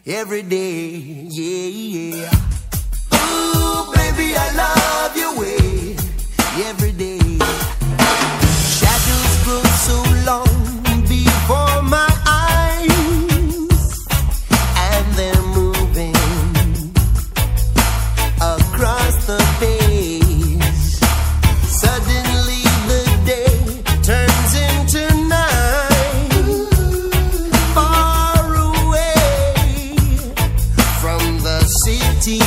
every day, yeah, yeah. Ooh, baby, I love your way every day. Shadows grow so long before my eyes, and they're moving across the page. Suddenly the day turns into night, far away from the city.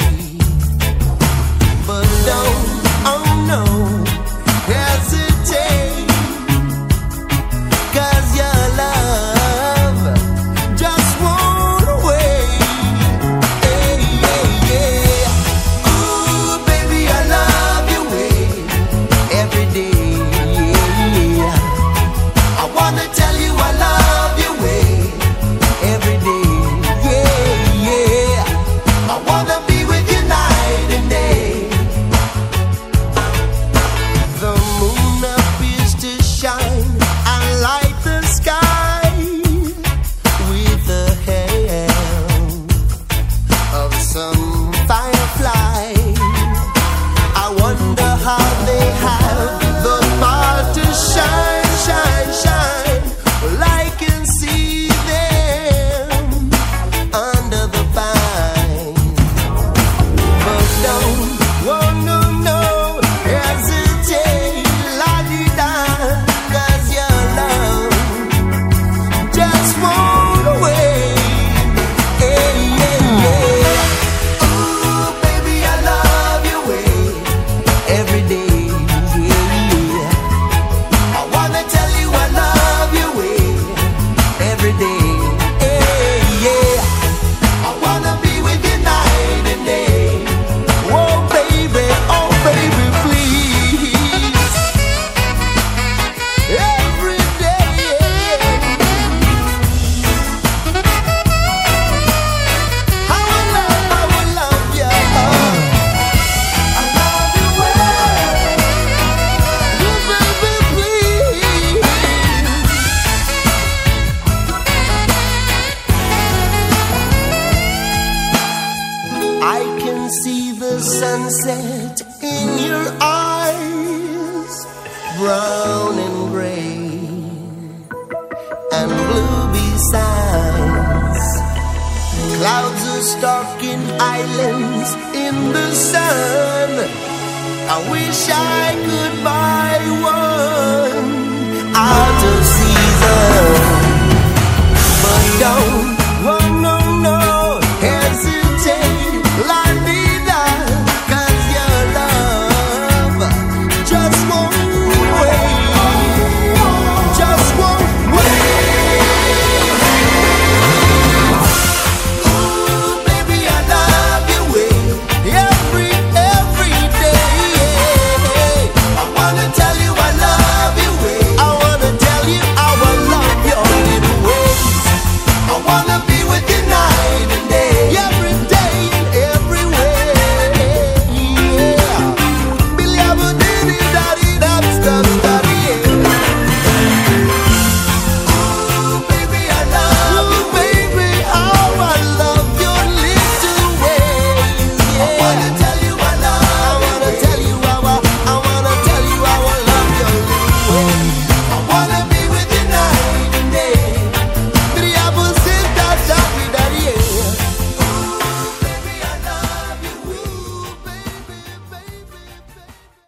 But don't, oh no, hesitate, 'cause your love just won't wait. Hey, yeah, yeah. Ooh, baby, I love your way every day, yeah. I wanna tell you I love your way every day, yeah, yeah. I wanna be with you night and day. The moon appears to shine and light the sky with the help of some firefly. I wonder how they have the power to shine, shine, shine. Well, I can see them under the pine. But don't, oh no, no, hesitate, la-di-da, 'cause your love just won't wait. Hey, yeah, yeah. Ooh, baby, I love your way every day, yeah. I wanna tell you I love your way every day, hey, yeah. I wanna be with you night and day. Oh baby, please. Every day, yeah. I will love you. I love you well. Oh baby, please. I can see the sunset in your eyes, brown and gray and blue besides. Clouds are stalking islands in the sun. I wish I could buy one out of season.